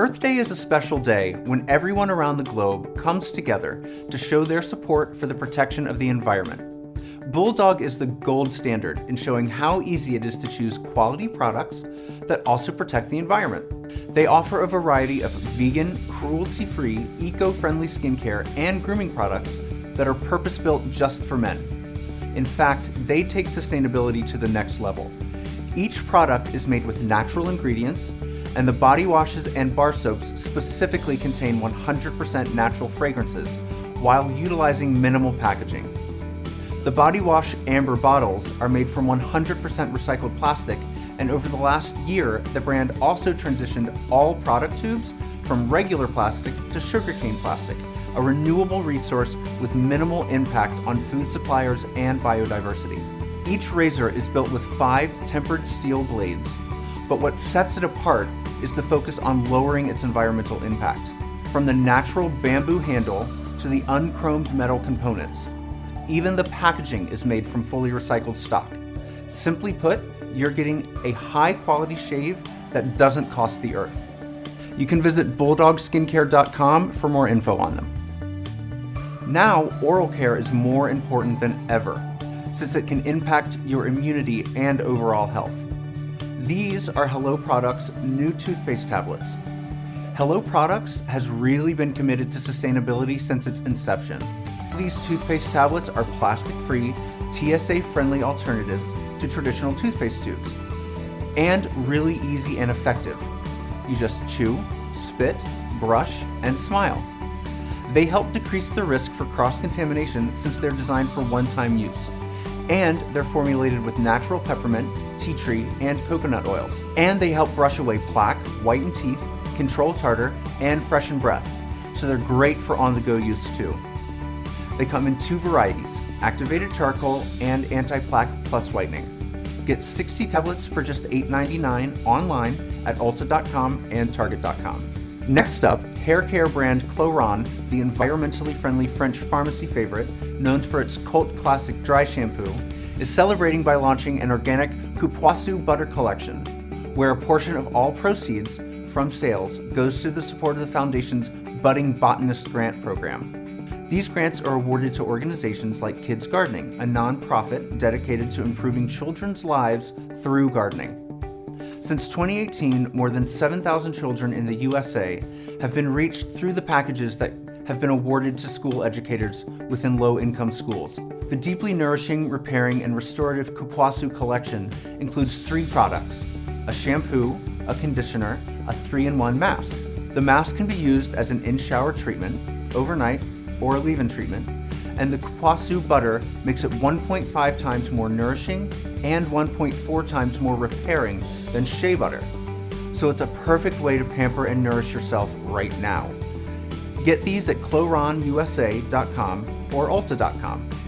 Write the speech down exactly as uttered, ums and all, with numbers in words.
Earth Day is a special day when everyone around the globe comes together to show their support for the protection of the environment. Bulldog is the gold standard in showing how easy it is to choose quality products that also protect the environment. They offer a variety of vegan, cruelty-free, eco-friendly skincare and grooming products that are purpose-built just for men. In fact, they take sustainability to the next level. Each product is made with natural ingredients, and the body washes and bar soaps specifically contain one hundred percent natural fragrances while utilizing minimal packaging. The body wash amber bottles are made from one hundred percent recycled plastic, and over the last year, the brand also transitioned all product tubes from regular plastic to sugarcane plastic, a renewable resource with minimal impact on food suppliers and biodiversity. Each razor is built with five tempered steel blades, but what sets it apart is the focus on lowering its environmental impact. From the natural bamboo handle to the unchromed metal components, even the packaging is made from fully recycled stock. Simply put, you're getting a high-quality shave that doesn't cost the earth. You can visit bulldog skincare dot com for more info on them. Now, oral care is more important than ever, since it can impact your immunity and overall health. These are Hello Products' new toothpaste tablets. Hello Products has really been committed to sustainability since its inception. These toothpaste tablets are plastic-free, T S A-friendly alternatives to traditional toothpaste tubes, and really easy and effective. You just chew, spit, brush, and smile. They help decrease the risk for cross-contamination since they're designed for one-time use. And they're formulated with natural peppermint, tea tree, and coconut oils. And they help brush away plaque, whiten teeth, control tartar, and freshen breath. So they're great for on-the-go use too. They come in two varieties, activated charcoal and anti-plaque plus whitening. Get sixty tablets for just eight ninety-nine online at Ulta dot com and Target dot com. Next up, hair care brand Cloran, the environmentally friendly French pharmacy favorite, known for its cult classic dry shampoo, is celebrating by launching an organic Coupoissou butter collection, where a portion of all proceeds from sales goes to the support of the Foundation's Budding Botanist Grant Program. These grants are awarded to organizations like Kids Gardening, a nonprofit dedicated to improving children's lives through gardening. Since twenty eighteen, more than seven thousand children in the U S A have been reached through the packages that have been awarded to school educators within low-income schools. The deeply nourishing, repairing, and restorative Coupoissou collection includes three products: a shampoo, a conditioner, a three-in-one mask. The mask can be used as an in-shower treatment, overnight, or a leave-in treatment, and the Coupoissou butter makes it one point five times more nourishing and one point four times more repairing than shea butter. So it's a perfect way to pamper and nourish yourself right now. Get these at Cloran U S A dot com or Ulta dot com.